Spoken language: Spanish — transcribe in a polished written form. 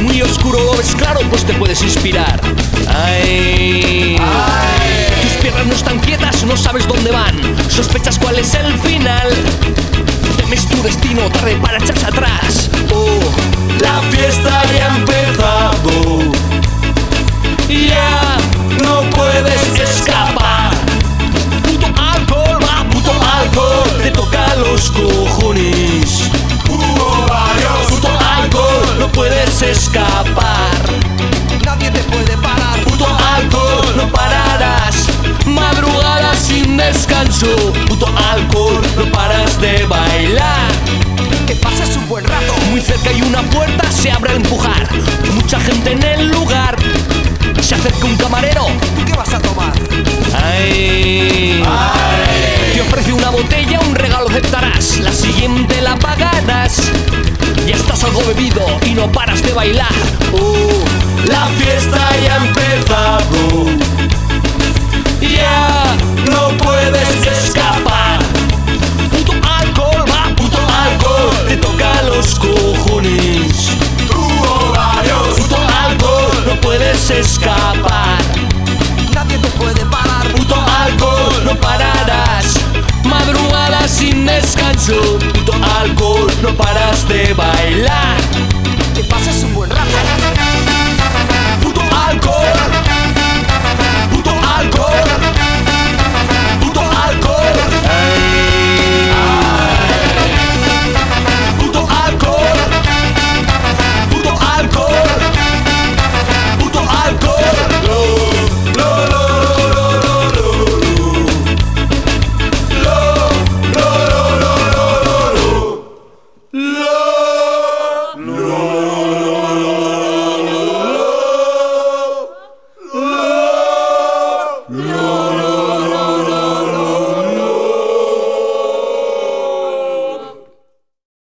muy oscuro lo ves claro, pues te puedes inspirar. Ay. Tus piernas no están quietas, no sabes dónde van, sospechas cuál es el final. Temes tu destino, tarde para echarse atrás. Oh, La fiesta ya ha empezado, ya no puedes escapar. Puto alcohol, va, puto alcohol, te toca los cojones. Hubo varios. Puto alcohol, no puedes escapar. Nadie te puede parar. Puto alcohol, no pararás. Madrugada sin descanso. Puto alcohol, no paras de bailar. Que pases un buen rato. Muy cerca hay una puerta, se abre al empujar. Mucha gente en el lugar. Se acerca un camarero. ¿Tú qué vas a tomar? Ay. Te ofrece una botella, un regalo aceptarás. La siguiente la pagarás. Ya estás algo bebido y no paras de bailar. La fiesta ya ha empezado, Ya no puedes escapar. Puto alcohol, va, puto alcohol, te toca los cojones. Hubo varios. Puto alcohol, no puedes escapar. Nadie te puede parar. Puto alcohol, no pararás. Madrugada sin descanso. Puto alcohol, no paras de bailar. Que pases un buen rato. Puto alcohol. Puto alcohol. Puto alcohol. Puto alcohol. Puto alcohol. Puto alcohol. No.